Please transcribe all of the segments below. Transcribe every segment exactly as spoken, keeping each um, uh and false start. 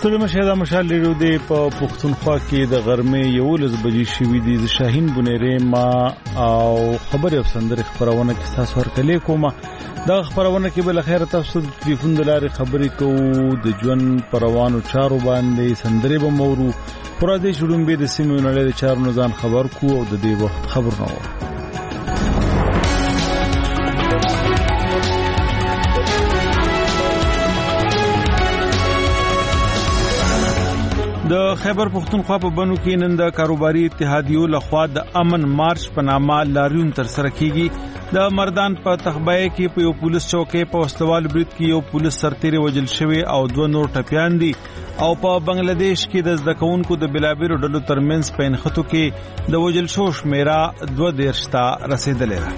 ستړي مشه دا مشال لرو دی په پښتونخوا کې د غرمې یولس بجې شوې دي. د شاهین بنيري ما او خبري او سندري خبرونه کې تاسو ورکلې کومه. دا خبرونه کې بل خیر تاسو د ټلیفون د لارې خبرې کوو د ژوند پروانو چارو باندې سندري به مورو پر دې شړم به د سیمو نړۍ د چارو نزان خبر کو او د دې وخت خبر نه و. د خیبر پختونخوا په بنو کې نن د کاروباري اتحادیو لخوا د امن مارچ په نامه لاریون تر سره کیږي. د مردان په تخبای کې په یو پولیس چوکۍ په وسلوال برید کې یو پولیس سرتیری وجل شوی او دوه نور ټپیان دي. او په بنگلاديش کې د زدکونکو د بلابیرو ډلو ترمنځ په انخطو کې د وجل شو شمیره دوه دیرش ته رسیدلې ده.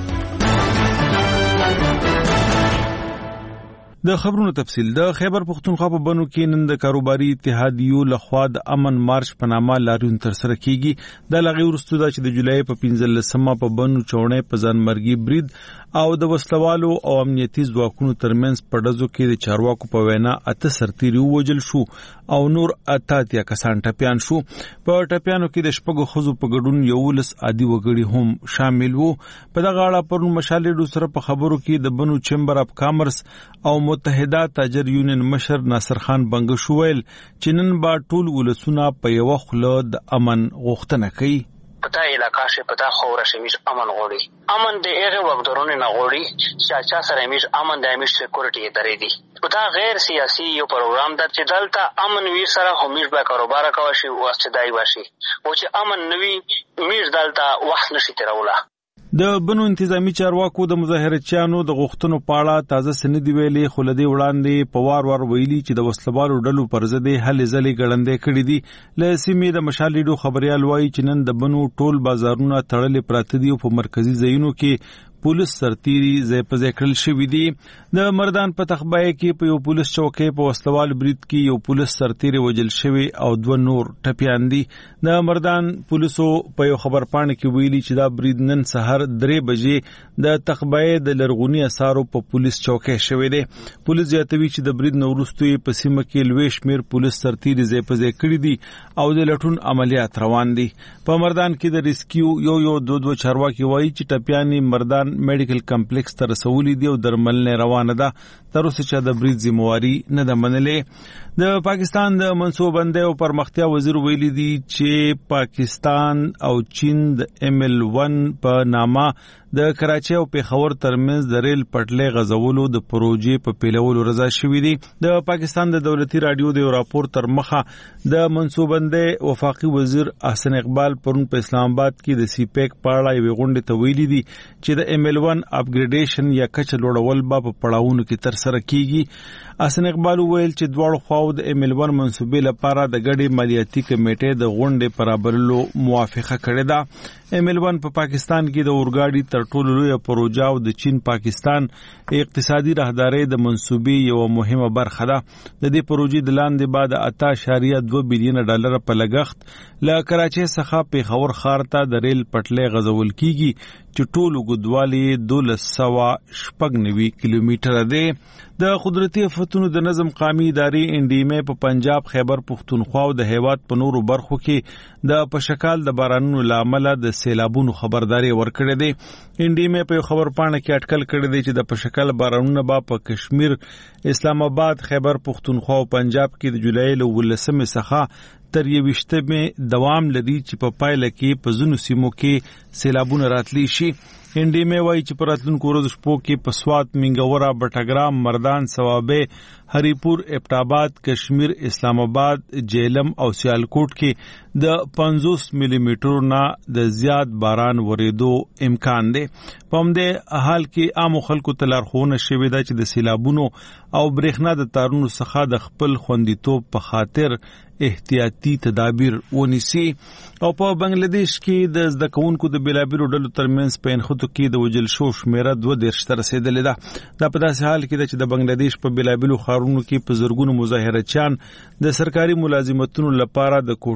د خبرونو تفصیل. د خیبر پختونخوا په بنو کې نن د کاروباري اتحادیو لخوا د امن مارچ په نامه لاریون تر سره کیږي. د لغې ورستو د چې د جولای په پنځلسمه په بنو چوڼې په ځانمرګي برید او د وسلوالو او امنیتي ځواکونو ترمنځ په ډزو کې د چارواکو په وینا اته سرتیري وژل شو او نور اته اتیا کسان ټپیان شو. په ټپیانو کې د شپږو خزو په ګډون یولس عادي وګړي هم شامل وو. په دغه اړه پرون مشالې سره په خبرو کې د بنو چمبر اف کامرس او متحده تاجر یونین مشر ناصر خان بنګش ویل چې نن با ټول ولسونه په یو خله د امن غوښتنه کوي. پتا علاقہ سے پتا خور شمیش امن غوړي امن د هغه وګړو نه غوړي چې چا سره میش امن د میش سکیورټي درې دي. پتا غیر سیاسي یو پروګرام د چې دلته امن ویر سره همیش به کاروبار کوي او استدای واشي او چې امن نوي میش دلته وخت نشي تیروله. د بنو انتظامی چارواکو د مظاهرچیانو د غوښتنو پاړه تازه سندې ویلې خلدي وړاندې په وار وار ویلي چې د وسلوالو ډلو پر ضد هلې ځلې ګړندې کړې دي. له سیمې د مشالېډو خبريال وایي چې نن د بنو ټول بازارونه تړلې پراته دي او په مرکزي ځایونو کې پولیس سرتیری ځای په ځای کړل شوی دی. د مردان په تخبای کې په یو پولیس چوکۍ په وسلوال برید کې یو پولیس سرتیری وجل شوی او دوه نور ټپیان دي. د مردان پولیسو په یو خبر پاڼه کې ویلي چې دا برید نن سحر درې بجې د تخبای د لرغونی اثارو په پولیس چوکۍ شوی دی. پولیس زیاتوي چې د برید نو وروسته په سیمه کې لوی شمیر پولیس سرتیری ځای په ځای کړی دي او د لټون عملیات روان دي. په مردان کې د ریسکیو یو یو دوه دوه چارواکي وایي چې ټپیانی مردان میډیکل کمپلیکس ته رسولې دي او درملنه روانه ده. تر اوسه چې د برید ذمہواری نه ده منلې. د پاکستان د منصوبندۍ او پرمختیا وزیر ویلي دي چې پاکستان او چین د ایم ایل ون په نامه د کراچۍ او پیښور ترمنځ د ریل پټلۍ غځولو د پروژې په پیلولو رضا شوې دي. د پاکستان د دولتي رادیو د راپور تر مخه د منصوبندۍ وفاقي وزیر احسن اقبال پرون په اسلام آباد کې د سی پیک په اړه یو غونډه ته ویلي دي چې د ایم ایل ون اپګریډیشن یا کچه لوړول به په پړاوونو کې تر سره کیږي. احسن اقبال ویل چې دواړو خواو د ایم ایل ون منصوبې لپاره د ګډې مالیاتي کمیټې د غونډې برابرولو موافقه کړې ده. ایم ایل ون په پاکستان کې د اورګاډي تر ټولو لوی پروژه او د چین پاکستان اقتصادي راهدارۍ د منصوبې یو مهمه برخه ده. د دې پروژې د لاندې بعد اته اعشاریه دوه بلین ډالر په لګښت له کراچۍ څخه پیښور ښار ته د ریل پټلۍ غځول کیږي چې ټول اوږدوالی دولس سوه شپږ نوي کیلومتره دی. د قدرتي آفتونو د نظم قومي ادارې انډیمې په پنجاب خیبر پختونخوا او د هیواد په نورو برخو کې د پشکال د بارانونو لامل د سیلابونو خبرداري ورکړې ده. انډیمې په خبر پاڼه کې اټکل کړی دی چې د پشکال بارانونو با په کشمیر، اسلام آباد، خیبر پختونخوا او پنجاب کې د جولای له ولسمې څخه تر یوشتمې دوام لري چې په پایله کې په ځینو سیمو کې سیلابونه راتلی شي. انډیمې وایي چې په راتلونکو ورځو شپو کې په سوات، منګورا، بټګرام، مردان، ثوابه، هریپور، ابټاباد، کشمیر، اسلام آباد، جیلم او سیالکوټ کې د پنځوس ملي میټرو نه د زیات باران ورېدو امکان دی. په همدې حال کې عام خلکو ته لارښوونه شوې ده چې د سیلابونو او برېښنا د تارونو څخه د خپل خوندیتوب په خاطر احتیاطي تدابیر ونیسي. او په بنگلاديش کې د زدکونکو د بلابیرو ډلو ترمنځ په انخطو کې د وجل شو شمیره دوه دیرش ته رسیدلې ده. دا په داسې حال کې ده چې د بنگلاديش په بلابیرو ښارونو کې په زرګونو مظاهرچیان د سرکاري ملازمتونو لپاره د کوټې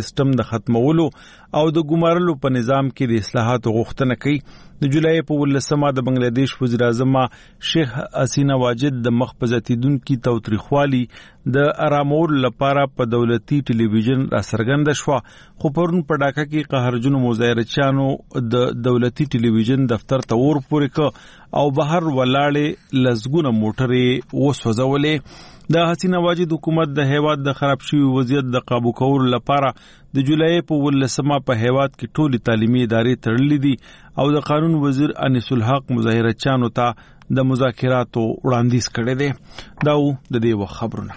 سیستم د ختمولو او د ګمارلو په نظام کې د اصلاحاتو غوښتنه کوي. د جولای په ولسمه د بنگلاديش وزیر اعظم شیخ حسینه واجد د مخ په زیاتیدونکو توتریخوالي د آرامولو لپاره په دولتي ټلویزیون را څرګنده شو. خو پرون په ډاکا کې قهرجنو مظاهرچیانو د دولتي ټلویزیون دفتر ته ور پورې ک او بهر ولاړې لزګونه موټرې وسوځولې. د حسینه واجد حکومت د هیواد د خراب شوی وضعیت د قابو کولو لپاره د جولای په ولسمه په هیواد کې ټولي تعلیمي ادارې تړلې دي او د قانون وزیر انیس الحق مظاهرچیانو ته د مذاکراتو وړاندیز کړی دی. دا و د دې وخت خبرونه.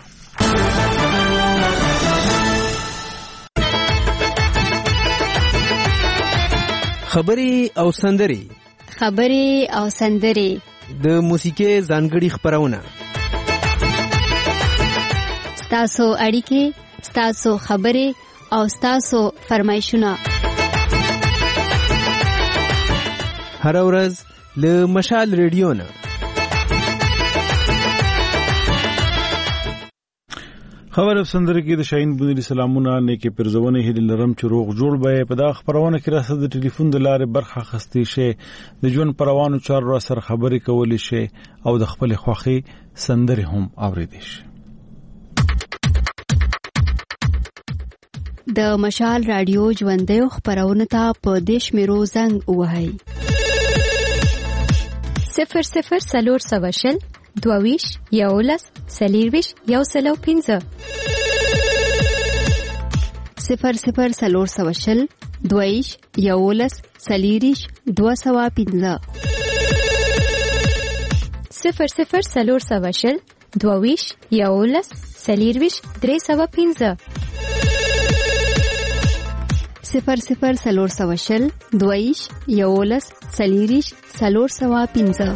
خبرې او سندري خبرې او سندري د موسیقي ځانګړي خبرونه ستاسو اړیکې ستاسو خبرې او ستاسو فرمایشونه هر ورځ له مشال ریډیو نه. خبر او سندره کې د شاهین بونری سلامونه نیکه پرزونه هدي لرم چې روغ جوړ به په دا خبرونه کې راځي د ټلیفون د لارې برخه خستې شي د ژوند پروانو چار را سره خبرې کولې شي او د خپل خوخي سندره هم اوریدل شي. د مشال رادیو ژوندې خبرونه ته په دیش میرو زنګ وهاي صفر صفر سلور سواشل دوویش یولس سلیرویش یو سلو پینزه صفر صفر سلور سواشل دوویش یولس سلیریش دو سوا پینزه صفر صفر سلور سواشل دوویش یولس سلیرویش درې سوا پینزه صفر صفر سلور سواشل دویش یولس سلیریش سلور سوا پینزه.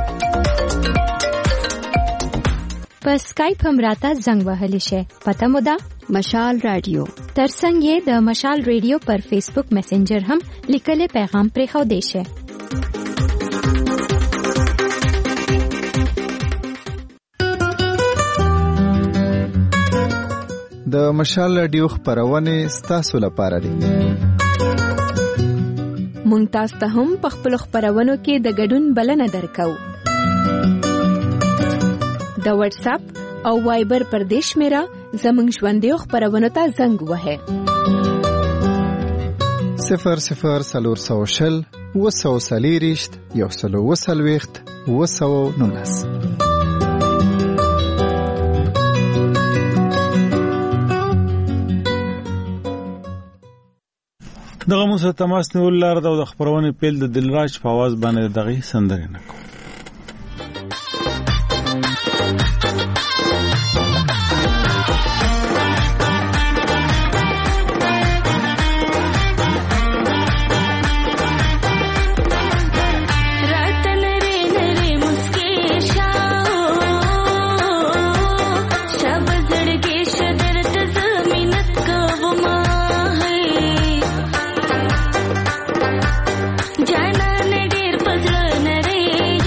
په اسکایپ هم راته زنګ وهلی شي. پته مو ده مشال رادیو. ترڅنګ یې د مشال رادیو پر فیسبوک میسنجر هم لیکلي پیغام پرې خو دی شي. د مشال رادیو خبرونه ستاسو لپاره دي. مونږ تاسو ته هم په خپل خبرونو کې د ګډون بلنه درکو. د واتس اپ او وایبر پر دیش میرا زمنګ ژوندې خبرونه ته زنګ وهه. صفر صفر سلور سوشل وسو سلیریشت یو سلو وسلويخت وسو نونس. دغه مو سره تماس نیول لار د خبرونه پیل د دلراج په आवाज باندې دغه سندره نه کوم. जाना ने ढेर पजल नरे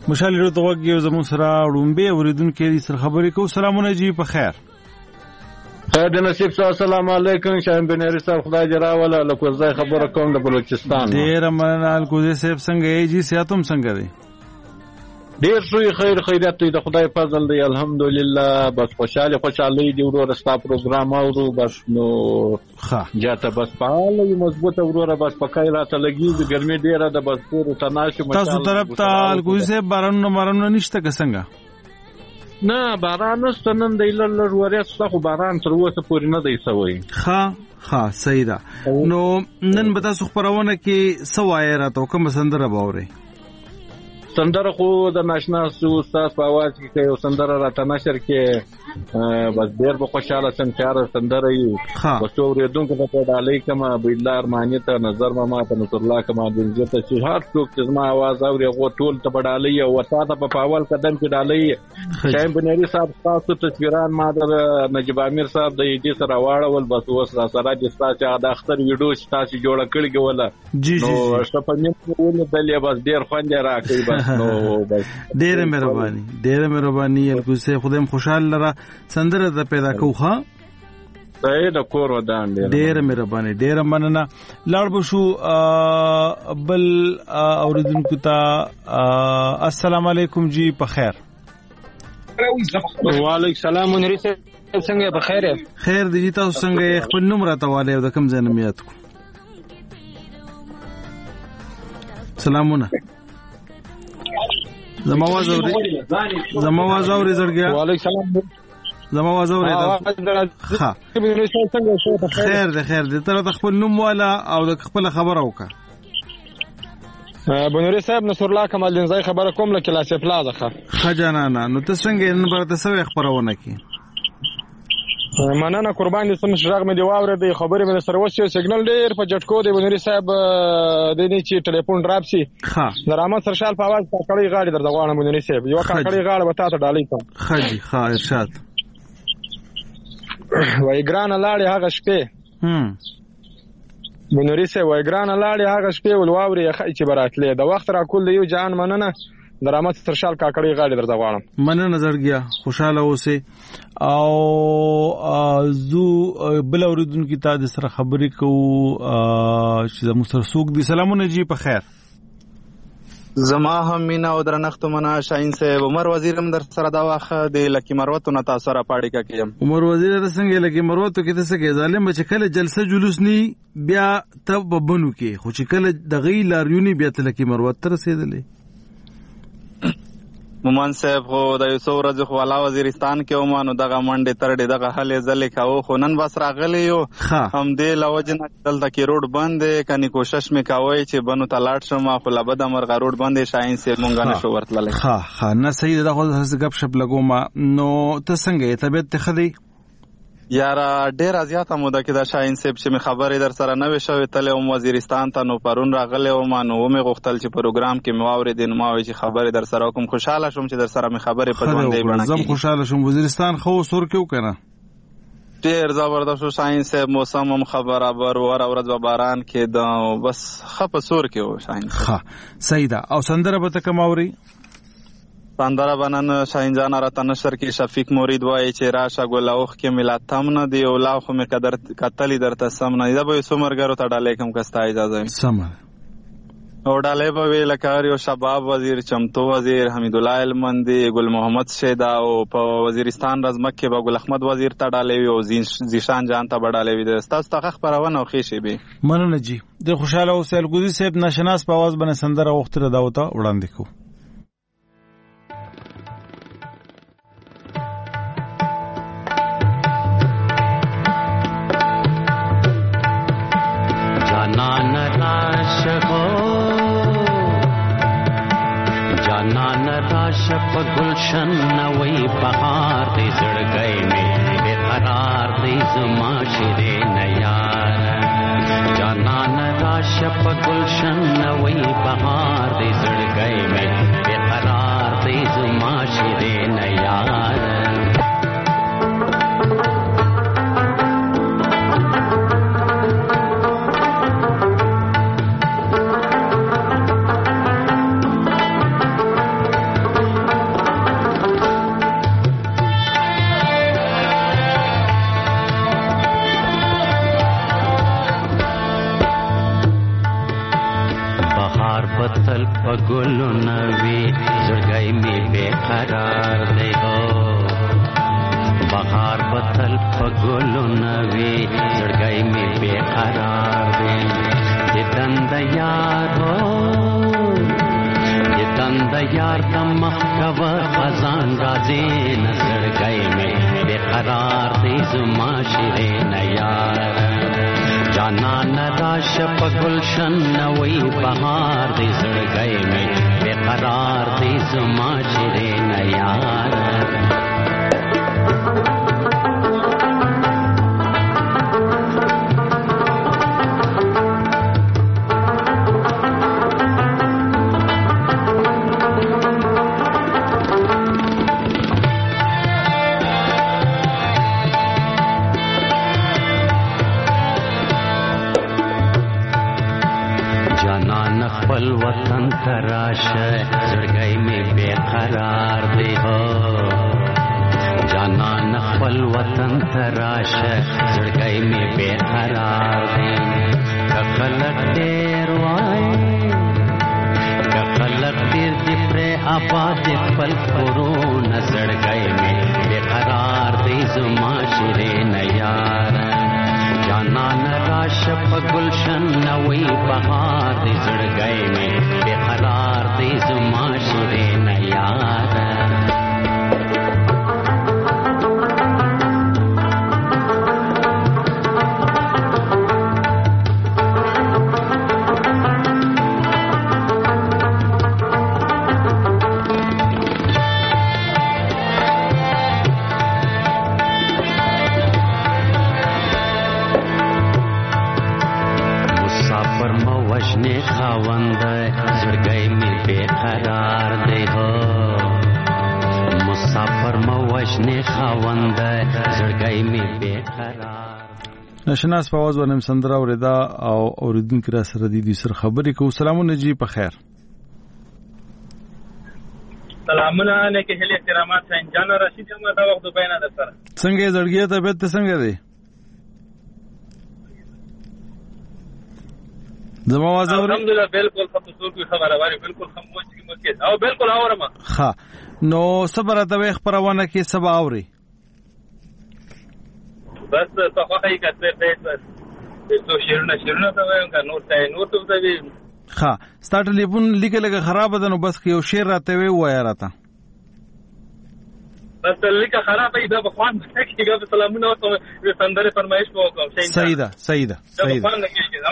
مشال ډېر توګه زموږ سره وړومبه اوریدونکو دې سره خبرې کوو. سلامونه جی په خیر. خیر د نصیب صاحب السلام علیکم. شایم بنری صاحب خدای دې راوله لکوزای خبره کوم د بلوچستان. ډېر مننه الکوزای صاحب څنګه یې جی سیاتم څنګه دی؟ ډېر شوی خیر خیرات دی د خدای فضل دی الحمدلله. بس خوشاله خوشاله دی ورور ستا پروګرام اورو بس نو ښه جاته بس فعال مضبوطه ورور بس پکای راته لګیږي ګرمي ډېره د بس پور تناشه مشال تاسو طرف ته الکوزای صاحب بارانونه مارانونه نشته که څنګه؟ نه باران نشته نن دی لړ لړ وریځ شته خو باران تر اوسه پورې نه دی سوی. ښه ښه صحیح ده. نو نن به تاسو خپرونه کې څه وایې راته کومه سندره به اورئ؟ سندره خو د ناشنا استاد په आवाज کې یو سندره راته نشر کې بس ډېر به خوشاله سم چې هر سندره یې بس اورېدونکو ته په ډالۍ کما بيدلا ارماني ته نظر ما ته نصر الله کما د عزت چې هر څوک چې ما आवाज اوري غو ټول ته په ډالۍ او وتا ته په اول قدم کې ډالۍ. شایم بنيري صاحب تاسو تصویران ما د نجیب امیر صاحب د دې سره واړول بس اوس را سره د تاسو د اختر ویډیو چې تاسو جوړ کړی ولا نو شپه مې ونه دلې بس ډېر خوند راکړي بس نو ډېر مهرباني ډېر مهرباني الکوزای خدایم خوشاله لره سندره د پیدا کوخه صحیح د کور ودان ډېر مهرباني ډېر مننه. لاړ بشو بل اوریدونکو ته السلام علیکم جی په خیر. وعلیکم السلام منیر صاحب څنګه په خیر یې؟ خیر دی جی تاسو څنګه خپل نوم راته والي او د کوم ځای نه یاد کو؟ سلامونه زما आवाज اوري زما आवाज اوري زړګیا. وعلیکم السلام زما आवाज اوري ها خیر ده خیر ده تر خپل نوم والا او د خپل خبره وکړه. بنوري صاحب نصر الله کمال دینزای خبره کوم لکه لاسه پلازه ښه خجانانا نو ته څنګه نن برته سوي خبرونه کی مننه قربان دي سم شراغ مې دی واوره دی خبرې مې سره وشي سیګنل ډیر په جټکو دی بنوري صاحب د دې چې ټلیفون ډراپ شي ها درامه سرشال په आवाज کړي غاړي در دغوانه بنوري صاحب یو کړي غاړه وتا ته ډالۍ ته خجي ها ارشاد وای ګران لاړې هغه شپې هم بنوري صاحب وای ګران لاړې هغه شپې ولواوري چې براتلې د وخت را کول یو جان مننه درامه سرشال کاکړي غاړي در دغوانه مننه نظر گیا خوشاله اوسه او زو بل اوریدونکو ته د سره خبرې کوو چې زموږ سره څوک دي. سلامونه جی په خیر. زما هم مینا او درنښت منا شاهین صاحب عمر وزیر هم در سره دا واخه د لکی مروتو نه تاسو را پاړی کا کیم. عمر وزیر څنګه لکی مروتو کې څه کې ظالم چې کله جلسه جلوس ني بیا تب بنو کې خو چې کله د غی لاریونی بیا تل لکی مروت تر رسیدلې. مومن صاحب خو د یوسف ورځ خو والا وزیرستان کې ومانو دغه منډه ترډه دغه حل زلې کاو خو نن بس راغلی یو هم دې لوجنه دلته کې روډ بند کني کوشش مې کاوي چې بنو تلاټ شم خو لبد مرغ روډ بند شاهین صاحب مونږ نه شو ورتللې. ها ها نه صحیح ده خو غب شپ لګوم نو ته څنګه طبيعت ته خدي یارا ډیر ازیاته موده کې دا شاهین صاحب چې می خبرې در سره نه وشوي تله او وزیرستان ته نو پرون راغله او ما نو مې غوښتل چې پروګرام کې مواورې دین ما وی چې خبرې در سره کوم خوشاله شوم چې در سره می خبرې په ژوندې بڼه کې زم خوشاله شوم. وزیرستان خو سور کېو کنه ډیر زبردست شاهین صاحب موسم هم خبره بر ور اورځ و باران کې دا بس خپ سور کېو شاهین ښه صحیح ده. او سندره به ته کماوري سندره بنن شاهین جان را تنشر کې شفیق مرید وای چې راشه ګلاوخ کې ملاتم نه دی او لا خو مې قدر قتل درته سم نه دی به سمرګرو ته ډالې کوم کستا اجازه سم او ډالې به ویل کاریو شباب وزیر چمتو وزیر حمید الله المندي ګل محمد شیدا او په وزیرستان رزمک کې به ګل احمد وزیر ته ډالې او زیشان جان ته ډالې وي د تاسو ته خبرونه او خېشي به مننه جی د خوشاله او سلګوزي صاحب ناشناس په आवाज باندې سندره وختره داوته وړاندې کو. جانان راش ہو جانان راش پا گلشن نوی بہار دی زڑگئی میں بے قرار دی زما شرے نیار جانان راش پا گلشن نوی بہار دی زڑگئی میں بے قرار دی زما شرے نیار بتل پگلو نوی زړګی می بے قرار دی هو بهار بتل پگلو نوی زړګی می بے قرار دی دند یار هو دند یار تم خبر خزان راځي نزړګی می بے قرار دی زما شیرین یار جانا نراش پگلشن نوی بهار دی زړګی می بے قرار دی زما شیرین یار خپل وطن تراشه زړګی می بے قرار دی هو جانان خپل وطن تراشه زړګی می بے قرار دی کخلق ډیر وای کخلق ډیر دی پر آباد خپل کورون زړګی می بے قرار دی زما شیرین یار جانان راش پگلشن نوی بهار دی زړګی می بے قرار دی زما شیرین یار خاوند زړګی می بے قرار دی هو مسافر مو وجنه خاوند زړګی می بے قرار نشناس په आवाज ونیم سندره اوریدا او اوریدونکو را سره دي د سر خبرې کو سلامونه جی په خیر سلامونه نیکه هلي احترامات سنجان رشید احمد دا وخت بیان ده سره څنګه زړګی طبيعت څنګه دی زما आवाज اوري الحمدلله بالکل خصوصو کی خبره واره بالکل خموش کی مکه او بالکل اورم ها نو صبر ته خبرونه کې سبا اوري بس صفه هي کته بس تو شیرونه شیرونه ته وایم کا نور ته نور ته دی ها ستارټ ټلیفون لیکلګه خراب ده نو بس کې یو شیر راته وی وای راته بس لیکه خراب دی به خوان کېږي به سلامونه او سندره فرمایش وکم صحیح ده صحیح ده صحیح ده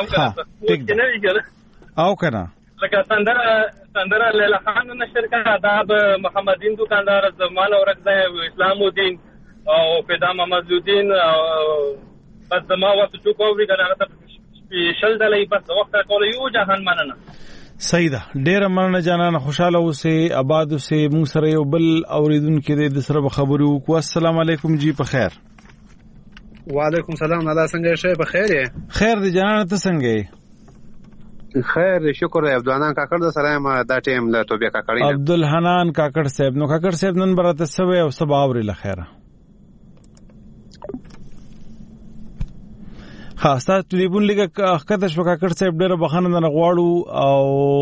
او کنه لکه سندره سندره لیلا خان نشر کا آداب محمدین دکاندار زمان اورک ده اسلام الدین او پیدا محمد الدین بس ما واسه چوک اوري کنه سپیشل دلای بس وخت کول یو جهان مننه صحیح ده ډیر مننه جانانه خوشاله اوسه آباد اوسه مون سره یو بل اوریدونکو د سره خبرو کو السلام علیکم جی په خیر وعلیکم سلام الله څنګه شې په خیر خیر دی جانانه ته څنګه خیر شکر عبدالحنان کاکړ د سره ما دا ټیم له توبې کاکړ عبدالحنان کاکړ صاحب نو کاکړ صاحب نن برته سوي او سبا اوري لخيره ها ستاسو ټلیفون لګه کته شو کاکړ صاحب ډېر بخښنه نه غواړو او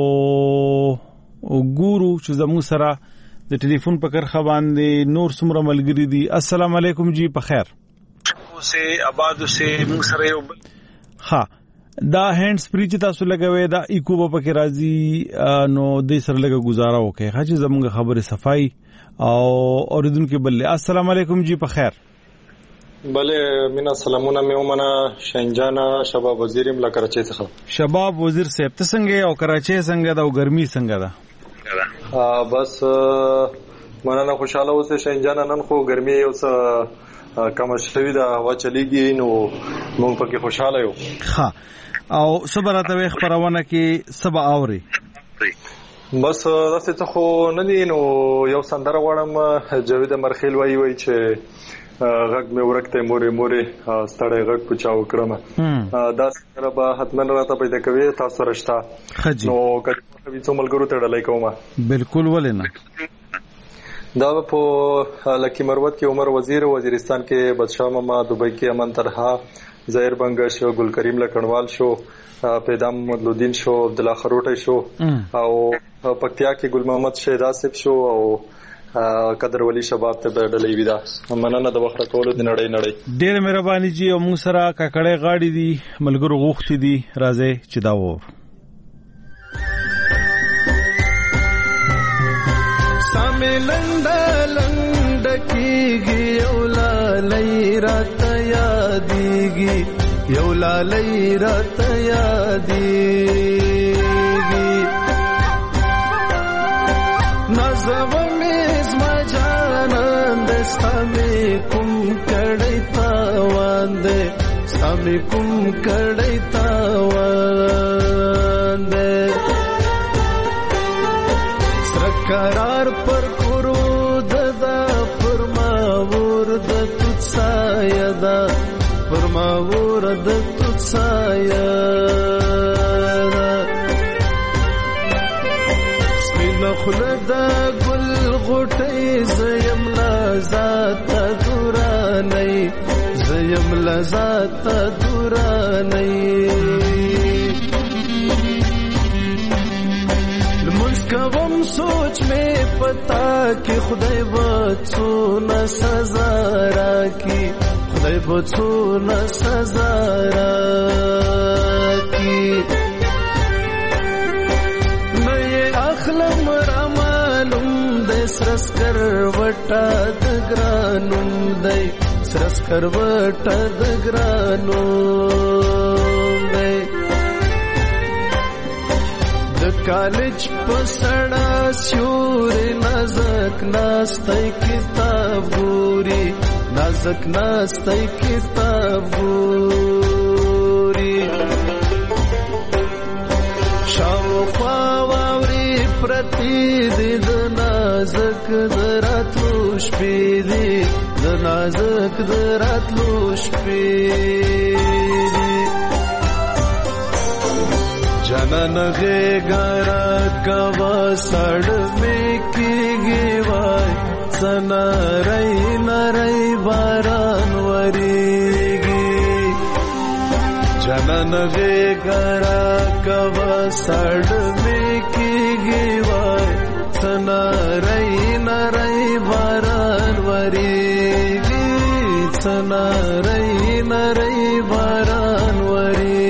ګورو چې زمو سره د ټلیفون په کرخه باندې نور څومره ملګری دي السلام علیکم جی په خیر اوسه آباد اوسه مون سره یو ها دا هاند سپری چې تاسو لګوي دا ایکو په کې راځي نو د سره لګه گزاره وکي خاصه زموږ خبره صفای او اوریدونکو بل السلام علیکم جی په خیر بله مینا سلامونه مې ومنه شنجانا شباب وزیر ملا کراچۍ څخه شباب وزیر صاحب ته څنګه او کراچۍ څنګه دا او ګرمي څنګه ده بس مننه خوشاله اوسه شنجانا نن خو ګرمي اوس کم شوی دا هوا چلیږي نو موږ پکې خوشاله یو ها او صبر ته خبرونه کې سبا اوري بس تاسو ته خو نه دي نو یو سندره وړم جاوید مرخیل وایي وایي چې غږ مې ورکته مورې مورې ستړی غږ پچاو کړم دا سره به حتمن راته پیدا کوي تاسو رښتا نو کله څو ملګرو ته ډلای کوم بالکل ولنه دا په لکی مروت کې عمر وزیر وزیرستان کې بادشاہ ماما دوبۍ کې امن ترها ظاهر بنګ شو، ګل کریم لکړوال شو، پیدا محمد لودین شو، عبد الله خروټی شو او پکتیا کې ګل محمد شهید آصف شو او قدر ولی شباب ته ډلې ویدا. مننه د وخت کولو د نړۍ نړۍ. ډېر مهرباني جی. او موږ سره کاکړې غاړي دي ملګرو غوښتي دي راځي چې دا وور ساملند لند کیږي یو لالای رات یادېږي، یو لالای رات یادېږي، نازو مې جانان د سامي کوم کړي تاوان دې، سامي کوم کړي تاوان دې، قرار پر کرو ددا فرماور د تسایا دا، فرماور د تسایا دا، سپین خلد ګل غټي زیم لذات دوراني، زیم لذات دوراني، کوم سوچ میں پتا کہ خدای بچو نہ سزا راکی، خدای بچو نہ سزا راکی، میں اخلم را معلوم دے سرس کر وٹا دگرانم دے، سرس کر وٹا دگرانم دے، کالج پسڑا سیور نازک ناستی کتاب گوری، نازک ناستی کتاب گوری، شاوخوا واوری پرتی دی د نازک دراتلو شپې دی، د نازک دراتلو شپې دی، جنن غیگارا کوا سڑ میں کی گیوائی، سنا رئی نرئی باران وریگی، جنن غیگارا کوا سڑ میں کی گیوائی، سنا رئی نرئی باران وریگی، سنا رئی نرئی باران وریگی.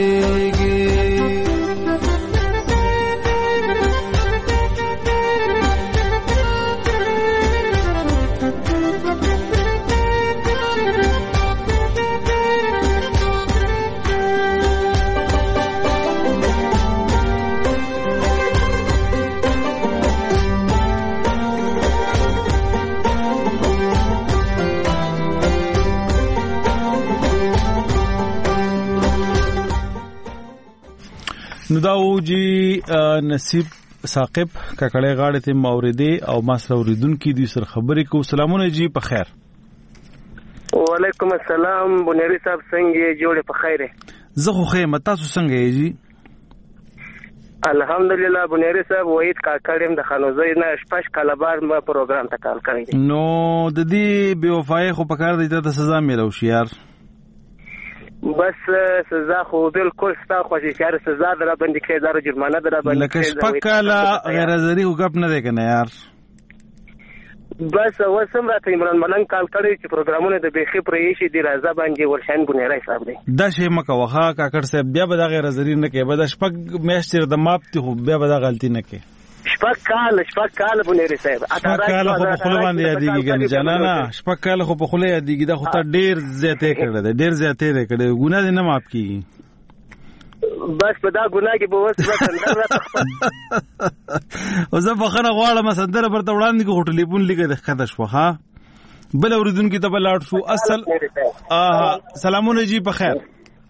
نو دا و جی نصیب ثاقب کاکړې غاړې ته موریدي او ما سره اوریدونکو دي سره خبرې کو. سلامونه جی په خیر. وعلیکم السلام بنيري صاحب څنګه جوړه په خیره؟ زه خو خیر متا څنګه یې جی؟ الحمدلله بنيري صاحب وحید کاکړم د خانوزې نه شپږ کاله بعد ما پروګرام ته کال کړی. نو د دې بے وفای خو په کار دی ته سزا ملو شي یار. بس سزا خو بالکل ستا خوشي شهر سزا در باندې کې دار جرمانه در باندې لکه شپږ کاله غیر ازري وګپ نه دی کنه یار. بس وسم راته عمران ملنګ کال کړی چې پروګرامونه د بيخي پرېشي دی راځه باندې ورشان بنيري صاحب دی. دا شی مکه وخا کاکړ صاحب بیا به دا غیر ازري نه کې به د شپږ میاشتې د ماپتی خو بیا به دا غلطي نه کې. شپږ کال شپږ کال بنيري صاحب شپږ کال خو په خپل باندې یادېږي کنه جانانا شپږ کال خو په خپل یادېږي دا خو ته ډېر زیاتې کړل دی ډېر زیاتې کړل ګناه دې نه ماپ کیږي. بس په دا ګناه کې به وس بس اندر راته او زه په خره غواړم سندره برته وړاندې کو ټلیفون لیکه د خدای شو ها بل اوریدونکو ته بل اړ شو. اصل سلامونه جی په خیر.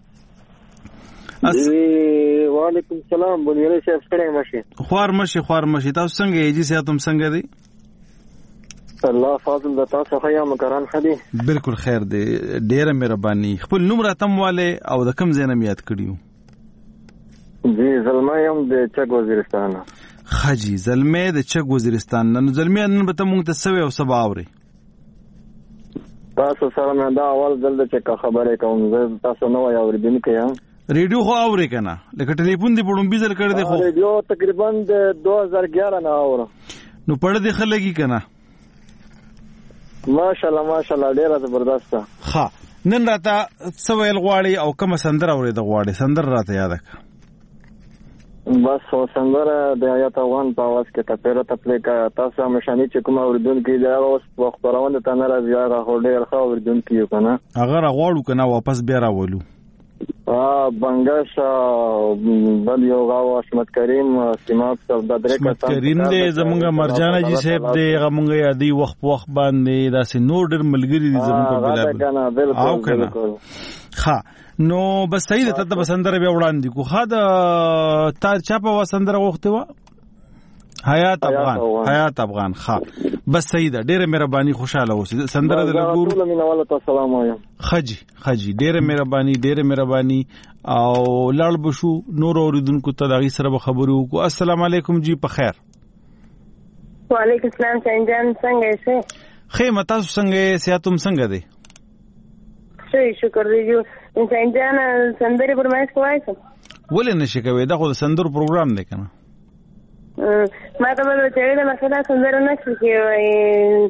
وعلیکم السلام بنيري صاحب څنګه ماشي؟ خوار ماشي خوار ماشي تاسو څنګه یې جی ساتم څنګه دی؟ الله فاضل د تاسو خیا مکران خدي بالکل خیر دی ډیره مهرباني. خپل نوم راتم والے او د کم زینم یاد کړیو؟ جی زلمه یم د چک وزیرستان. خاجي زلمه د چک وزیرستان. نن زلمه نن به ته مونږ ته سوي او سبا اوري تاسو سره مې دا اول ځل چې خبرې کوم زه تاسو نو یو اوریدونکو یم. ریډیو خو اورې کنه لکه ټلیفون دی پړم بيزل کړی دی خو ریډیو تقریبا د دو هزار ګیارہ نه اورم. نو پړ دې خلګي کنه ماشاءالله ماشاءالله ډیره زبردست. ها نن راته سویل غواړي او کوم سندر اورې د غواړي سندر راته یاد کړه. بس او سندره د آیات افغان په आवाज کې ته پیره تپلې کا تاسو مشاني چې کوم اوریدونکو دا اوس وخت پرونه ته نه راځي هغه هډیر خو اوریدونکو یو کنه هغه راغواړو کنه واپس بیا راولو. ا بنگش بل یو غاو اسمت کریم سیماب صاحب د درې اسمت کریم دې زمونږ مرجانه جی صاحب دې هغه مونږه یادي وخت وخت باندې دا سي نور ډېر ملګری دي زمونږ په بلا او کنه ها نو بس صحیح ته د بسندره به وړاندې کو خا د تا چا په وسندره وخت و حیات افغان حیات افغان ها بس صحیح ده ډېر مهرباني خوشاله اوسې سندره د لګور ټول مینواله ته سلام وایم. خجی خجی ډېر مهرباني ډېر مهرباني او لاړ بشو نور اوریدونکو ته دغه سره خبرو کو. السلام علیکم جی په خیر. وعلیکم السلام سنجان څنګه یې؟ خیر متا څنګه سیاتم څنګه دی؟ شي شکر دی جو سنجان سندري پرمایش کوای څه ولې نشي کوي دا خو د سندرو پروګرام دی کنه. ما ته به چې دا مثلا سندره نشي کوي.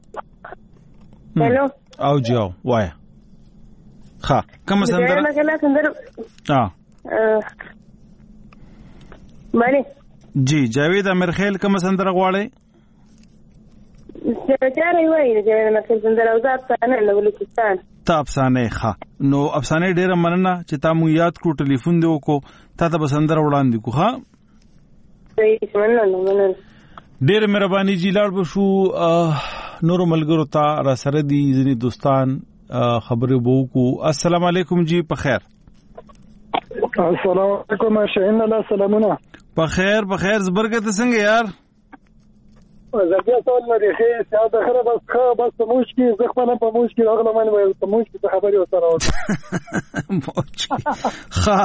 هلو او جاو وای ها کوم سندره مثلا سندره ها باندې جی جاوید امیر خیل کوم سندره غواړي؟ چاره وای جاوید امیر خیل سندره او ذات نه له بلوچستان تا افسانه ښه نو افسانه ډیره مننه چې تا مو یاد کړو ټلیفون دی وکړو تا ته بسندر وړاندې کو. ها ډیره مهرباني جی لاړ بشو نور ملګرو ته را سره دي ځینې دوستان خبرې بو کو. السلام علیکم جی په خیر. السلام علیکم شاهین الله سلامونه په خیر په خیر زبرګه ته څنګه یار؟ زه سوال لري خیر ساده خره بس خو بس موش کی زه خپل په موش کی راغله مې وایي ته موش کی خبرې وسره وته موش ها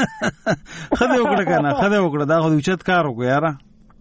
خدای وکړه کنه خدای وکړه دا خو اوچت کار وکړ یاره.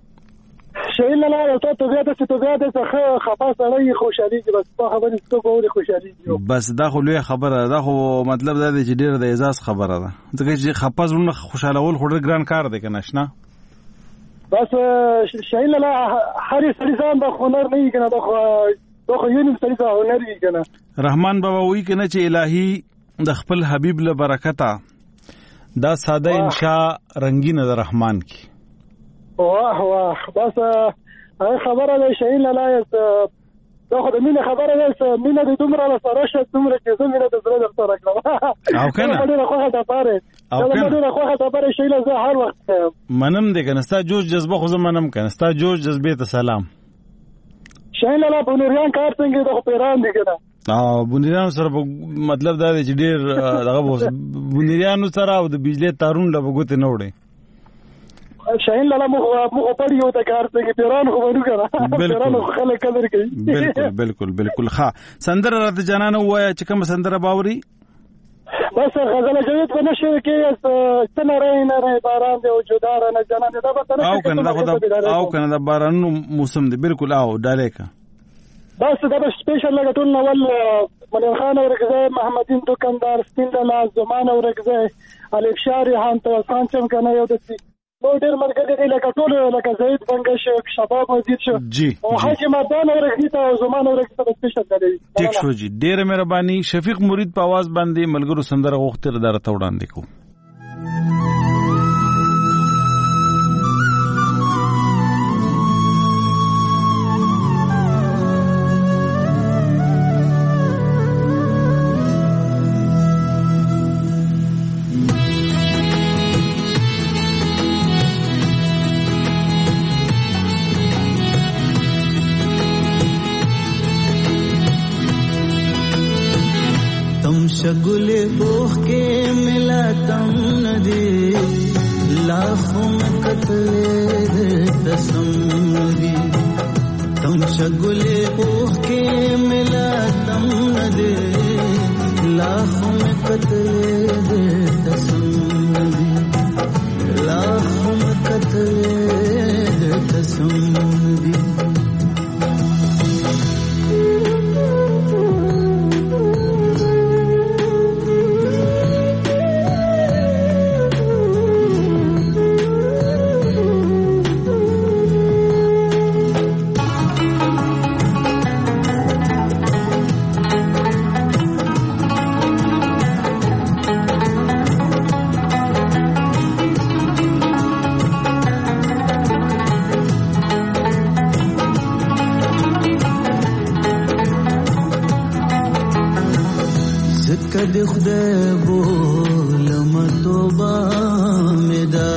شاهین الله ته ته بیا ته ته بیا ته خپه سره خوشالي بس په خبرې ته کوله خوشالي بس دا خو لوی خبره ده خو مطلب دا دی چې ډیر د اعزاز خبره ده ځکه چې خپه زونه خوشاله ول خو ډیر ګران کار دی کنه شنه. بس شاهین الله هر سړي د هنر نه کنه د خو یو نیم سړي د هنر نه کنه. رحمان بابا وی کنه چې الهي د خپل حبیب له برکته دا ساده انشاء رنگین د رحمان کی. واه واه بس خبره ده شاهین الله دا خو د مینه خبره ده مینه د دومره سره شته دومره چې زمينه د زړه سره کړم او کنه دا خو ته پاره او کنه دا خو ته پاره شاهین الله هر وخت منم دې کنه ستا جوش جذبه خو زمنم کنه ستا جوش جذبه ته سلام. شاهین الله بونریان کار څنګه د پیران دي کنه او بونریان سره مطلب دا دی چې ډیر دغه بونریانو سره او د بجلی تارون له وګته نه وړي. شاهین لاله مو مو پړ یو د کار څنګه پیران خو ورو کنه پیران خو خلک قدر کوي. بالکل بالکل بالکل ښه سندره راته جنانه وای چې کوم سندره باوري؟ بس غزل جوید په نشه کې څنګه راي نه راي باران دی او جدار نه جنان دا به او کنه دا خدا او کنه دا باران موسم دی بالکل او ډالې کا بس دا به سپیشل لګ ټول نو ملن خان ورګزای محمدین دکاندار سپین د زمان ورګزای الف شاری هان ته سانچم کنه یو د نو ډېر مرګ دې لکه ټول لکه زید بنگش شباب مزید شو او حاجی مردان ورګی ته زمان ورګی ته سپیشل دی. ټیک شو جی ډېر مهرباني. شفیق مرید په आवाज باندې ملګرو سندره غوښتل درته وړاندې کو. शगुले बोह के मिला तम नदी लाखों में कतले तसम दी तम शगुले बोह के मिला तम नदी लाखों में कतले तसम दी लाखों में कतले तसम दी د خدای بولم توبه مې ده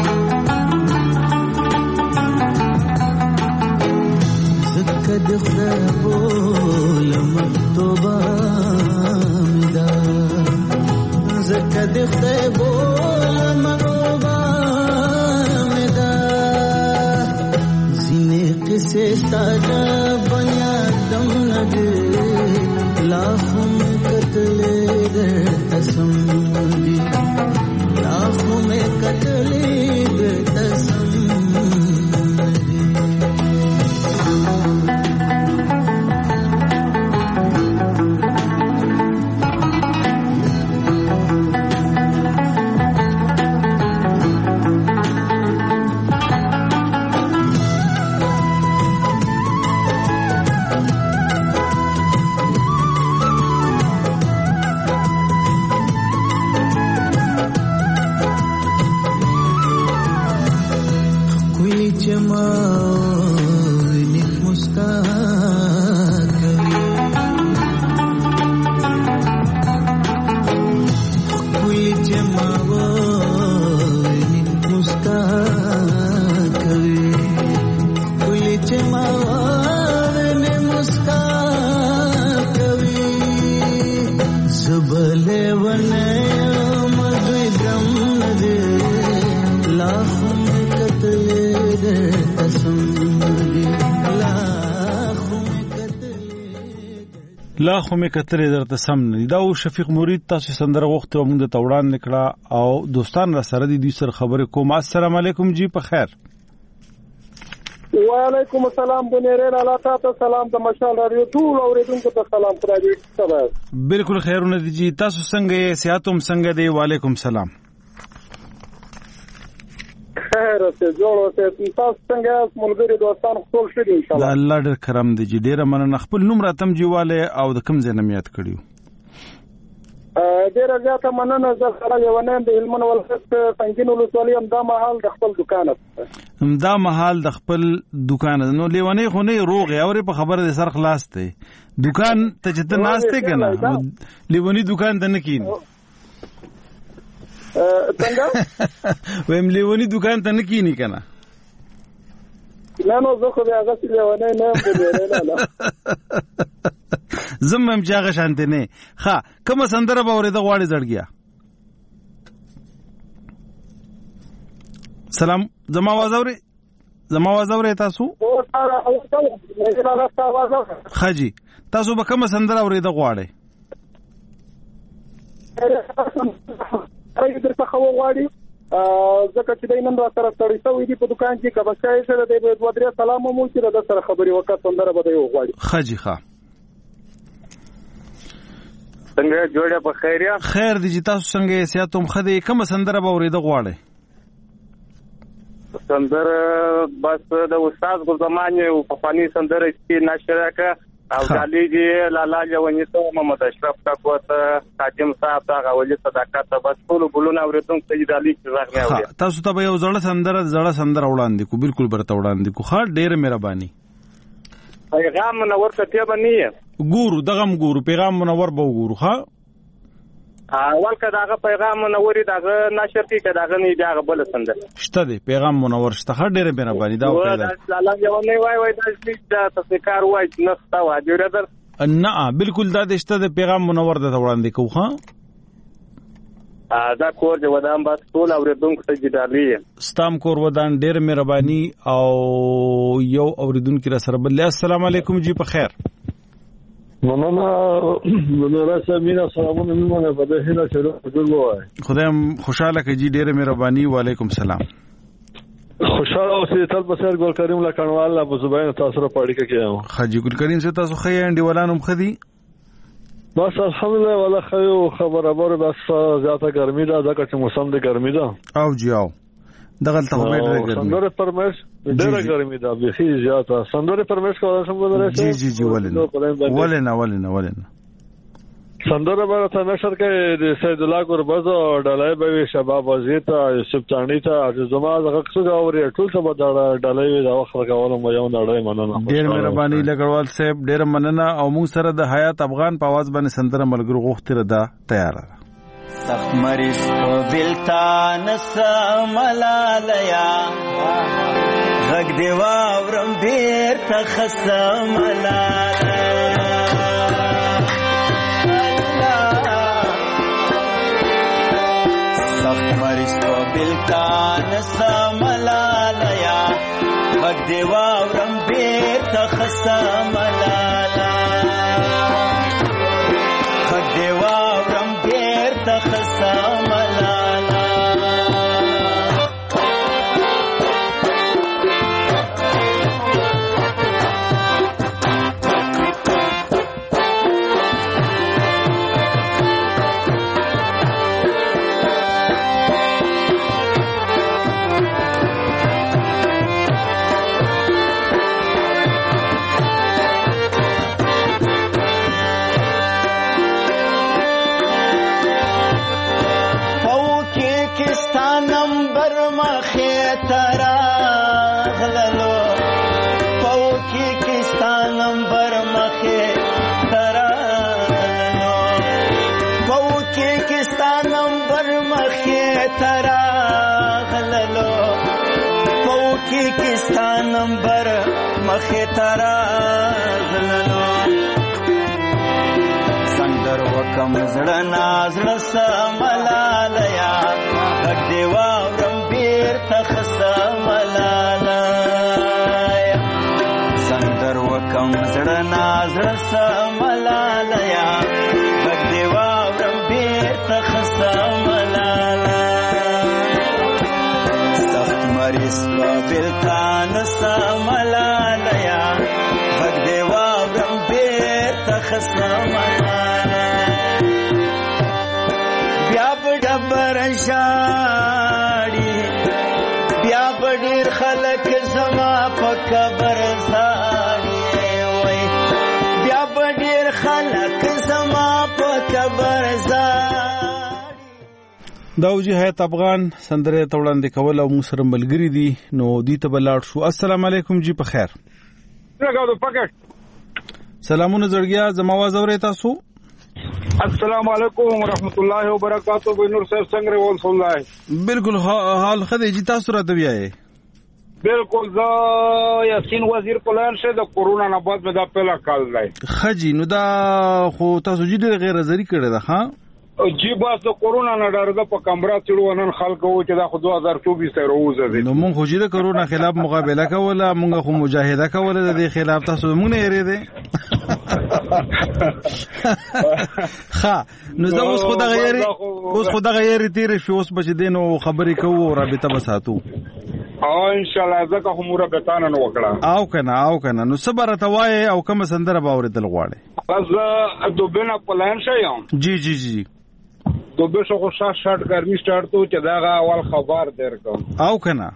زکه د خدای بولم توبه مې ده زکه د خدای بولم توبه مې ده ځینې قصې ستا د بنیادم نه دي लाखों में कतले दे कसम दी लाखों में कतले दे कसम दी لا خو مې کتلې درته سم نه دا او شفیق مرید تاسو سندره غوښته موږ د توړان نکړه او دوستان را سره دي دوی سره خبرې کوم. السلام علیکم جی په خیر. وعلیکم السلام بنيرين الله تعالی سلام د مشال رادیو ټول اوریدونکو ته سلام خدای دې سبا بالکل خیرونه دي جی تاسو څنګه یې صحتوم څنګه دی وعلیکم سلام خیر ته جوړو ته تاسو څنګه ملګری دوستان خپل شې ان شاء الله الله ډېر کرم دی جی ډېر مننه خپل نوم راتم جیواله او د کوم ځای نه یاد کړیو ډېر زیاته مننه زه سره یو نه د علمن ولست څنګه نو لولي هم دا محل د خپل دکان هم دا محل د خپل دکان نو لیونه خو نه روغ او په خبره د سر خلاص ته دکان ته چې ته ناشته کنه لیونی دکان ته نه کین څنګه ویم لیونی دکان ته نه کینی کنه نه نو زه خو بیا غسی لیونه نه بلره نه زمم چاغه شانته نه ها کوم سندره باورې د غواړي زړګیا سلام زما आवाज اوري زما आवाज اوري تاسو خاجي تاسو به کوم سندره اوري د غواړي اې درته خو غواړي زکه چې دینن را سره ستړي شوی دی په دکان کې کبه شای سره د دوه درې سلام مو چې د سره خبري وکړه سندره به یو غواړي خاجي ښا څنګه جوړه په خیریا خیر دي تاسو څنګه سیاتم خدي کوم سندره به اورید غواړي سندره بس د استاد ګل زمان او په فانی سندره کې نشره کا او علي جی لالا جوانی ته محمد اشرف کا کوته حاجم صاحب تا غولي صداقت بس ټول ګلونه اوریدم سید علي څنګه اوري تاسو ته یو ځړه سندره ځړه سندره وړاندې کو بالکل برته وړاندې کو خاط ډېر مهرباني پیغام منور ته ته باندې ګورو دغه ګورو پیغام منور به وګورو ها اول کداغه پیغام منوري دغه نشر کې کداغه نه دغه بل سندره شته دی پیغام منور شته خاط ډېر مهرباني دا وکړه لالا جوانی وای وای د تفکر وای نستا واجوره در نه بالکل دا دشته د پیغام منور د وړاندې کو ها دا کور د ودان بس ټول اوریدونکو ته جدالي ستام کور ودان ډېر مهرباني او یو اوریدونکو را سره بل السلام علیکم جی په خیر مننه مننه سمینه سلامونه میمونه په دې هله چې ټول وای خدایم خوشاله کړي ډېر مهرباني وعلیکم سلام خوشاله اوسې تل بسر ګل کریم لکنوال ابو زبین تاسو را پاړی کې یم حاجی ګل کریم سے تاسو خې انډیولانم خدي بس الحمدلله والله خو خبر ابر بس زیاته ګرمي ده ځکه چې موسم د ګرمي ده او جیاو دغه ته به ډېر ګرمي سندره پرمش ډېر ګرمي ده به هي زیاته سندره پرمش کوله څنګه درته جی جی جی ولنه ولنه ولنه ولنه سندره به ته نشر کوي د سید الله قربز او ډلای به شباب وزیر ته یوسف چانی ته زما دغه څه غوړي ټول ته به ډلای د وخت راکول مو یو نړۍ مننه. ډیر مهرباني لګړوال صاحب، ډیر مننه. او موږ سره د حیات افغان په आवाज باندې سندره ملګرو غوښتره ده تیار ده. سخت مریض په بلتان سملالیا غږ دی واورم بیر ته خسملاله سخت مریض په بلتان سملالیا غږ دی واورم بیر ته خسملاله غږ دی واورم بیر ته خسملاله نمبر مخه ترا غللو سندر وکم زړه نازړه سملالیا غږ دی واورم بیر ته خسملالیا سندر وکم زړه نازړه سملالیا غږ دی واورم بیر ته خسملالیا سخت مریض بلتان سملالیا غږ دی واورم بیر ته خسملاله بیا به ډبر ژاړي بیا به ډېر خلک زما په قبر ژاړي وای بیا به ډېر خلک زما په قبر ژاړي. دا وجه حیات افغان سندره توړاندې کول او موږ سره ملګری دي نو دې ته بلاړ شو. السلام علیکم جی په خیر. سلامونه زړګیا زما आवाज اورئ تاسو؟ السلام علیکم ورحمت الله وبرکاتہ. بنور صاحب څنګه ول سولای؟ بالکل حال خدای جی تاسو راته ویاي. بالکل زه یاسین وزیر پلان شه د کورونا نه بعد مې دا پیلا کال دی. خجی نو دا خو تاسو جی ډېر غیر نظری کړی ده ها؟ جی باس د کورونا نه ډارده په کمره چړو نن خلکو چې دا خو دوه هزار چوبیس ته روزه دي. نو مونږ خو چې د کورونا خلاف مقابله کوله، مونږ خو مجاهده کوله د دې خلاف، تاسو مونږ نه یری دي. ها نو زه اوس خو د غیر اوس خو د غیر تیر شو اوس بچ دینو خبرې کوو او رابطه بساتو. او ان شاء الله زکه هم رابطانه نو وکړه. او کنه او کنه نو صبر توای او کوم سندره باورېدل غواړي. بس دوبنه پلان شایم. جی جی جی دوبه شو خو شاش شاٹ ګرمي سٹارټ تو چې داغه اول خبر درکم. او کنه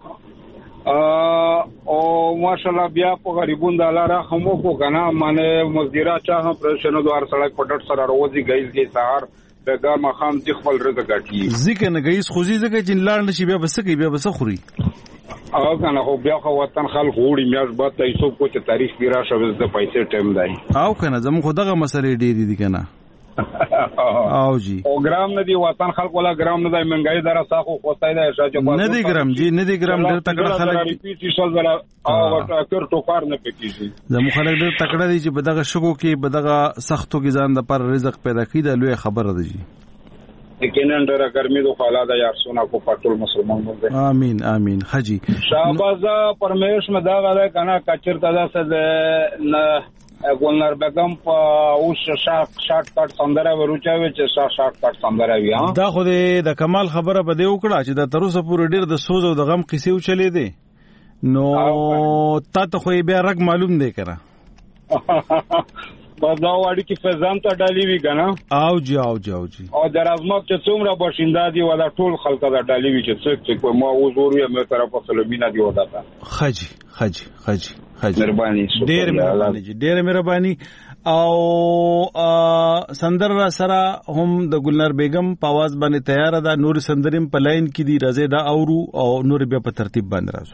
او ماشاءالله بیا په غریبون د الله رحم وکړه کنه معنی مزدورا چا هم پرشنو دوار سړک پټټ سره روزي گئیز گئی سهار بګار مخام چې خپل رزق غټي ځکه نه گئیز خوځي ځکه چې لاړ نشي بیا بس کوي بیا بس خوري. او کنه خو بیا خو وطن خلک وړي میاش بعد ته ایسو کو چې تاریخ دی راشه د پیسې ټیم دی. او کنه زمو خو دغه مسلې ډېری دي کنه. او جی او ګرام نه دی وطن خلک ولا ګرام نه دی منګای درا ساخو خوستای دی شاجه نه دی ګرام جی نه دی ګرام ډېر تکړه خلک ریپیټ شول ولا او ټاکر ټوکار نه پکېږي. زمو خلک ډېر تکړه دي چې بدغه شګو کې بدغه سختو کې ځان د پر رزق پیدا کړي د لوی خبره ده جی. یقینا ډېر ګرمي د خاله د یار سونا کو پټول مسلمان باندې. امين امين حجي شاباز پرمیش مدا غره کنه کچر تدا سد نه ګولنر بیگم په اوس شاک شاک کټ سندره ورچاوي چې شاک کټ سندره وی ها. دا خو د کمال خبره په دې وکړه چې د تروسه پورې ډېر د سوز او د غم قصې وچلې دي نو تا ته خو بیا رګ معلوم دی کنه. بازا واړي کې فزان ته ډالي وی کنه. او جی او جی او جی او درازمک چې څومره باشنده دي ولا ټول خلک دا ډالي وی چې څوک چې ما وزور یې مې طرفه سلمینا دی ودا تا. خجي خجي خجي مهرباني ډېر مهرباني جی ډېر مهرباني. او سندر را سره هم د ګلنار بیگم په आवाज باندې تیار ده. نور سندریم په لاین کې دي، راځي دا اورو او نور بیا په ترتیب باندې راځو.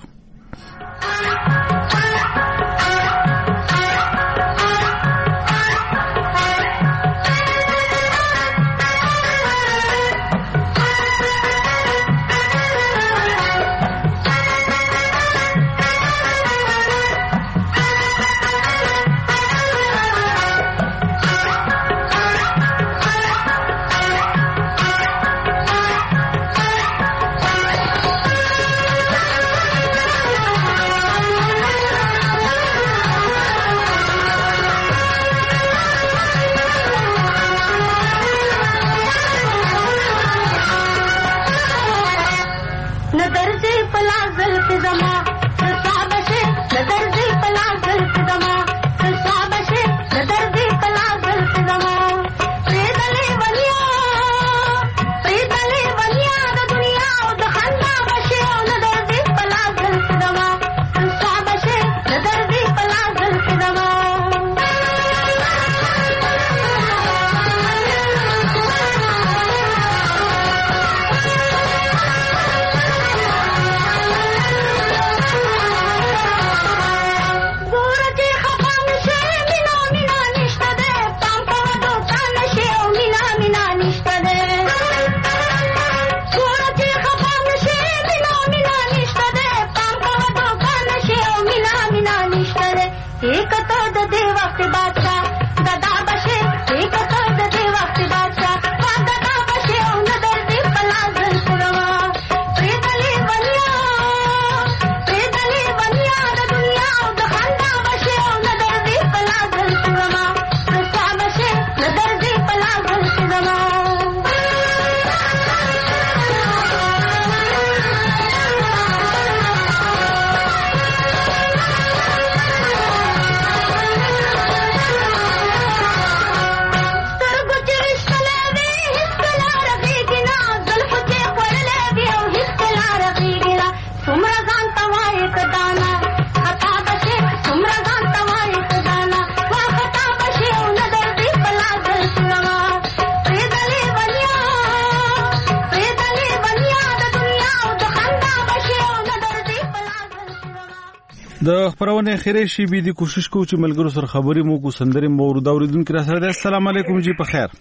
د خبرونه خیره شي به دي کوشش کوو چې ملګرو سره خبرې مو کو سندري مورد اوریدونکو را سره. السلام علیکم جی په خیر.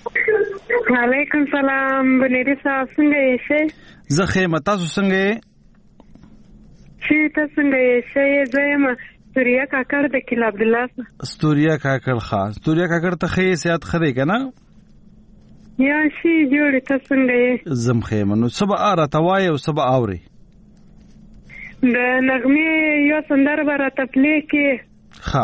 وعلیکم سلام بنيري صاحب څنګه یې شي؟ زه خیمه تاسو څنګه یې؟ چې تاسو څنګه یې شي؟ زما ستوریا کاکړ د کله عبد الله. ستوریا کاکړ خاص ستوریا کاکړ ته خې سیات خره کنه یا شي جوړ تاسو څنګه یې؟ زم خیمه نو سبا اره توای او سبا اوري د نغمه یو سندر برات پلې کې ها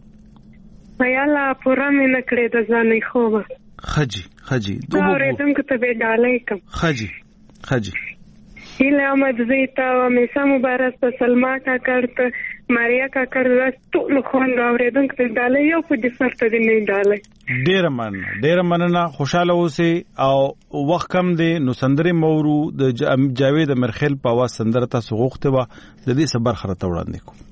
ویاله پورا مې نکړې د ځانې خوبه خجی خجی دوه اورېدونکو ته به ډالۍ کوم. خجی خجی هیله احمد زیتا او میسا مبارک په سلما کاکړ ته ماریا کاکړ راستو نو خوند اورېدونکو ته ډالۍ یو په دې فرته دې نه ډالۍ. ډیر من ډیر مننه خوشاله اوسې او وخت کم دی نو سندري مورو د جاوید مرخیل په واس سندر تاسو غوښته و د دې صبر خرته وړاندې کو.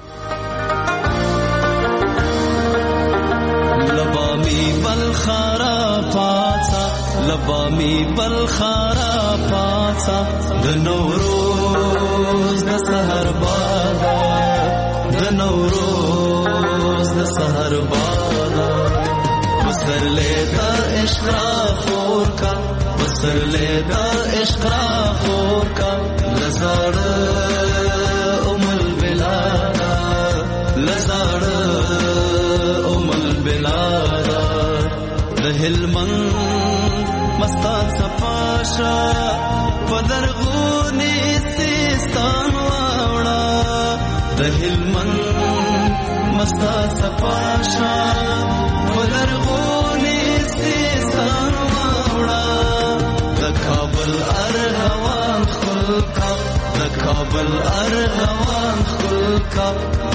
لبامی بلخارا پاتا لبامی بلخارا پاتا د نوروز د سحر بادا د نوروز د سحر بادا بسر لیتا عشق خور کا بسر لیتا عشق خور کا لزار ام البلادا لزار ام البلادا دهلمن مستان صفاشا پدرغونی سیستان واوڑا دهلمن مستان صفاشا پدرغونی سیستان واوڑا دکابل ارغوان خلقا دکابل ارغوان خلقا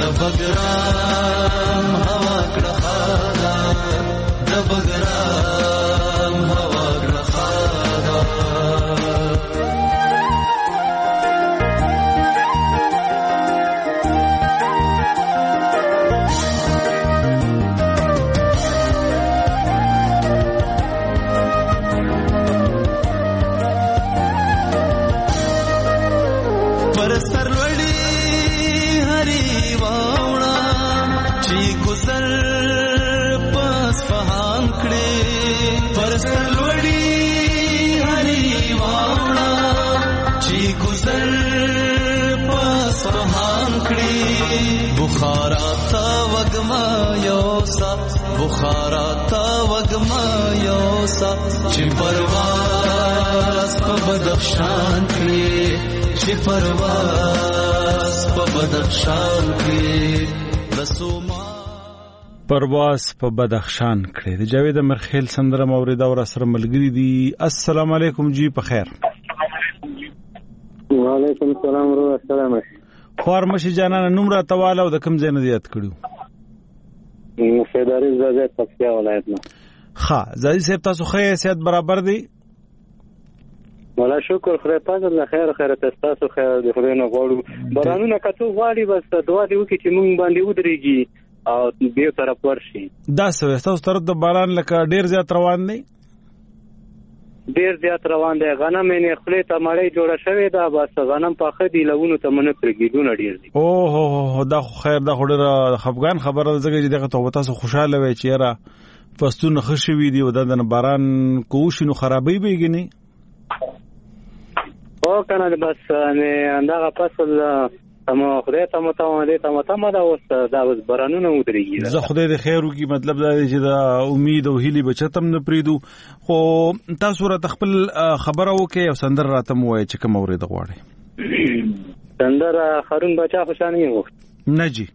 دبگرام هوا کڑخادا دبگرام هوا کڑخادا چې ګذر پس فهام کړي پر سلوړي هري واوړه چې ګذر پس فهام کړي بخارا تا وګما یوسا بخارا تا وګما یوسا چې پرواز په بدخشان کې چې پرواز په بدخشان کې رسوما پرواز په بدخشان کړي د جاوید مرخیل سندره مورید اور سره ملګری دي. السلام علیکم جی په خیر. وعلیکم السلام ورحمۃ السلام. خور مشي جانانه نوم را تواله او د کوم ځای نه زیات کړیو؟ فیداری زاده پکتیا ولایت نه. ها زادي صاحب تاسو خیر صحت برابر دی؟ ولا شکر خدای پاک الله خیر خیر تاسو خیر دی خدای نه غواړو بارانونه کتو غواړي بس دعا دی وکي چې مونږ باندې ودرېږي او به طرف ورشي. دا څه تاسو طرف د باران لکه ډیر زیات روان دی؟ ډیر زیات روان دی. غنم یې خپل ته مړی جوړه شوې ده بس غنم پاخه دی لونه ته منه پرګیدونه ډیر دي. او هو هو دا خیر دا خوري خفغان خبره زګی چې دغه ته تاسو خوشاله وای چې را فستون خشوي دی او د باران کوشنو خرابې بیګنی او کنه بس نه اندغه فصل تم خدای ته متوانه ته متما دا اوس دا اوس بارانونه ودرېږي. زه خدای د خیر وکي مطلب دا دی چې دا امید او هیلي بچتم نه پریدو. خو تاسو را تخپل خبره وکي او سندر راتم وای چې کوم اورید غواړي. سندر خرون بچا خوشانه یو نه جی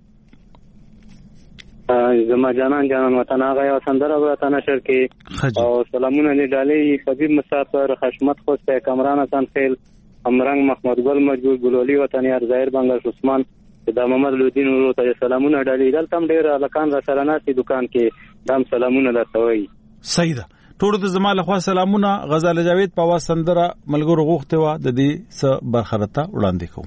زما جانان جانان وطن هغه یو سندر ورته نشر کې او سلامونه لډالې حبیب مسافر خشمت خوسته کمران حسن خیل امرنګ محمد ګل مجبور ګلولي وطن یار ظاهر بنگش عثمان د محمد لودین ورو ته سلامونه ډالې دلته ډیر لکان را سره ناسي دکان کې دام سلامونه درته وایي. صحیح ده. ټول د زما له خوا سلامونه. غزال جاوید په وا سندره ملګرو غوښته و د دې س برخرته وړاندې کوم.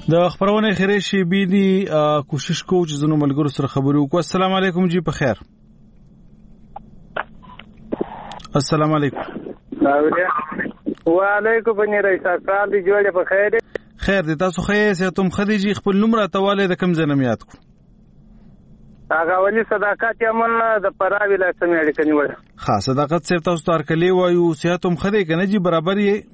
د خبرونه خیره شي بي دي کوشش کوو چې زنو ملګرو سره خبرو وکړو. السلام علیکم جی په خیر. السلام علیکم. وعلیکم بنی رئیس صاحب دی جوړه په خیر. خیر دي تاسو خیر ساتم خدیجی خپل نمبر تواله د کم زنم یاد کو. هغه ولي صداقت یمن د پراوی له سمې اړیکه نیول. ها صداقت صرف تاسو تار کلی وایو ساتم خدی کنه جی برابر یې.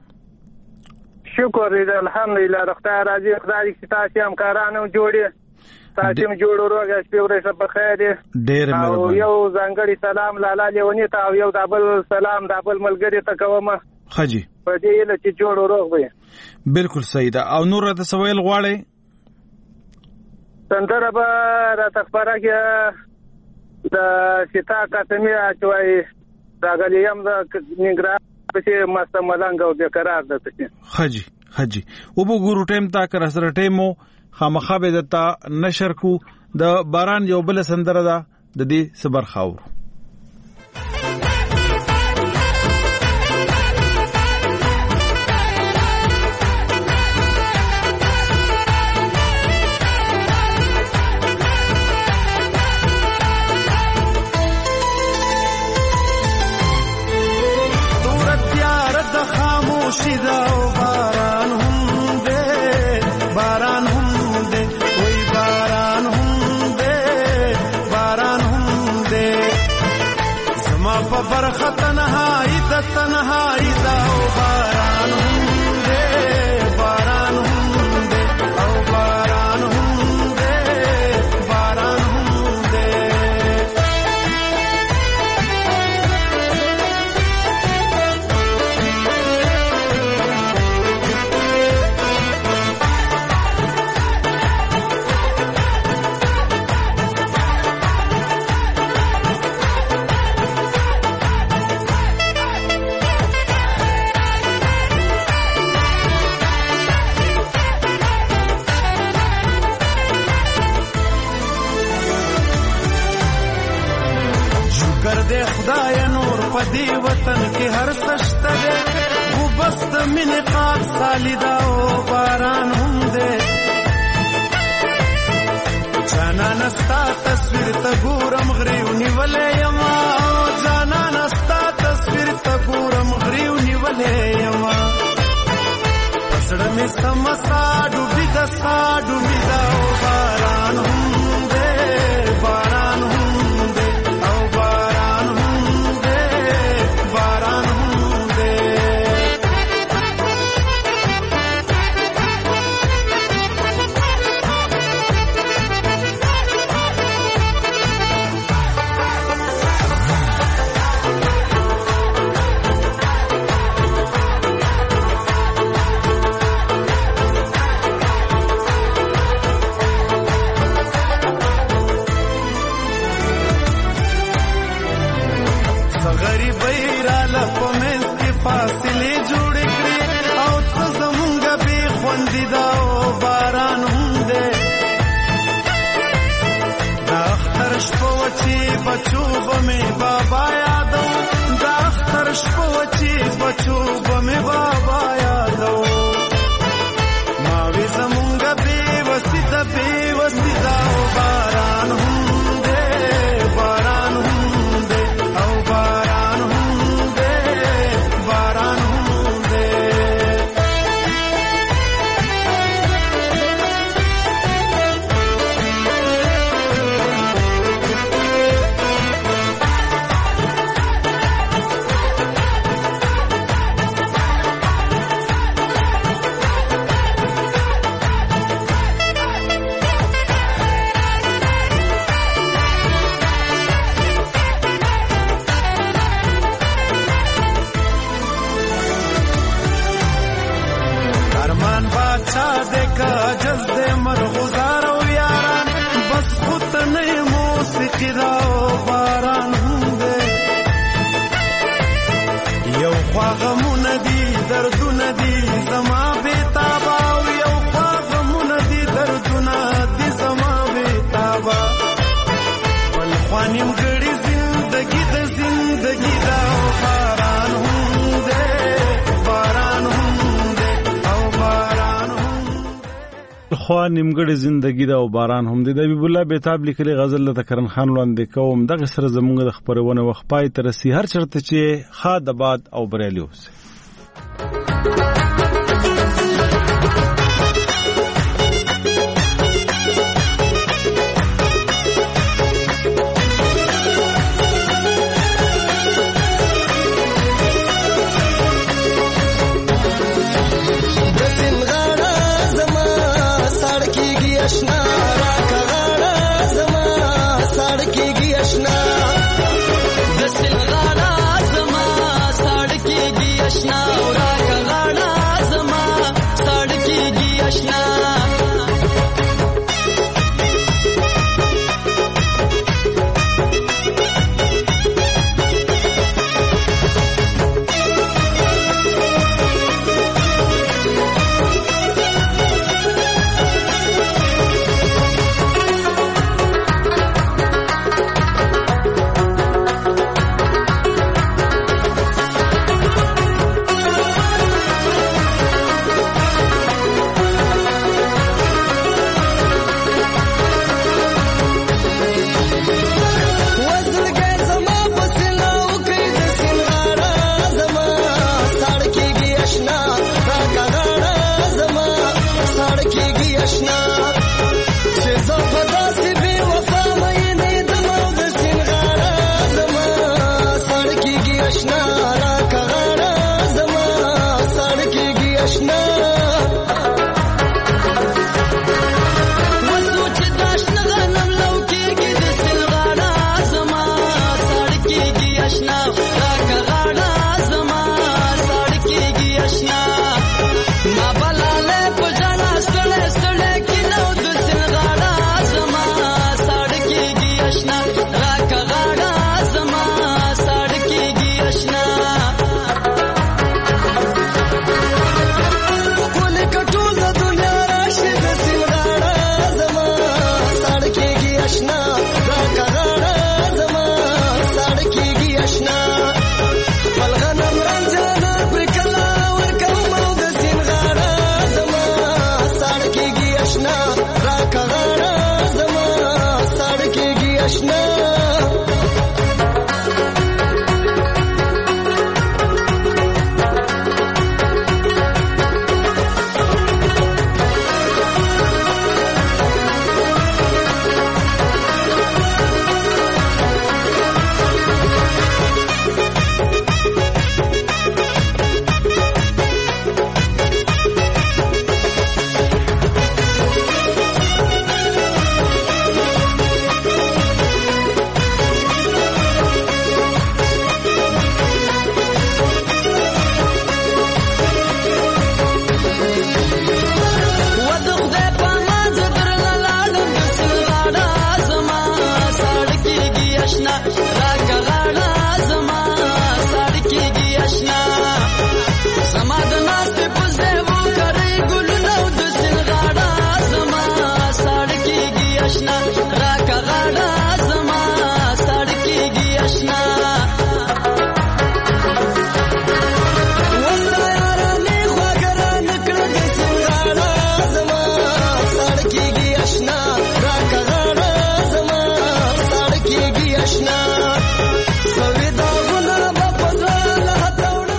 شکر دې الحمدلله رخته راځي خدای دې تاسو هم کارانو جوړي تاسو هم جوړو روغه شپه ورسره په خیر ډېر مهرباني. او یو ځانګړي سلام لاله لیونی ته او یو دابل سلام دابل ملګری ته کوم خجی په دې له چې جوړو روغ وي. بالکل صحیح ده. او نور د سویل غواړي سندره به را تخبره کې د ستا قسمی اچوي دا غلیم د نګرا په مست ملنګ او بیقرار ده ته خجی خجی او بو ګورو ټیم تا کر سره ټیمو خامخا به دتا نشر کو د باران یو بل سندره ده د دې صبر خاور. شیدا او باران هم دے باران هم دے وای باران هم دے باران هم دے زما په برخه تنهایی د تنهایی دا او باران هم دے باران هم دے او باران هم دے باران هم دے. پدی وطن کې هر سشت دے وہ بست من قاد خالدا او باران هم دے جانا نستا تصویر تا ګورم غریو نیولې یما جانا نستا تصویر تا ګورم غریو نیولې یما پسړه می سمسا ډوبې د سا ډوبې دا او باران هم دے باران هم دے او باران هم دے باران هم دے. فاصله جوړ کړې او څه زمونږ به خوندې دا او باران هم دې دا اختر شپه وچی بچو بمې بابا یادو دا اختر شپه وچی بچو بمې بابا یادو ما وی زمونږ به وسیده به وسیده او باران هم دې باران هم دې او باران هم دې باران هم دے. خوا نیمګړې زندگی دا او باران هم دی. د حبیب الله بیتاب لیکلي غزل د کرن خان وړاندې کوم. دغه سره زموږ د خبرونه وخت پای تر سي هر چرته چې خا د باد او بریالي اوسه. Krishna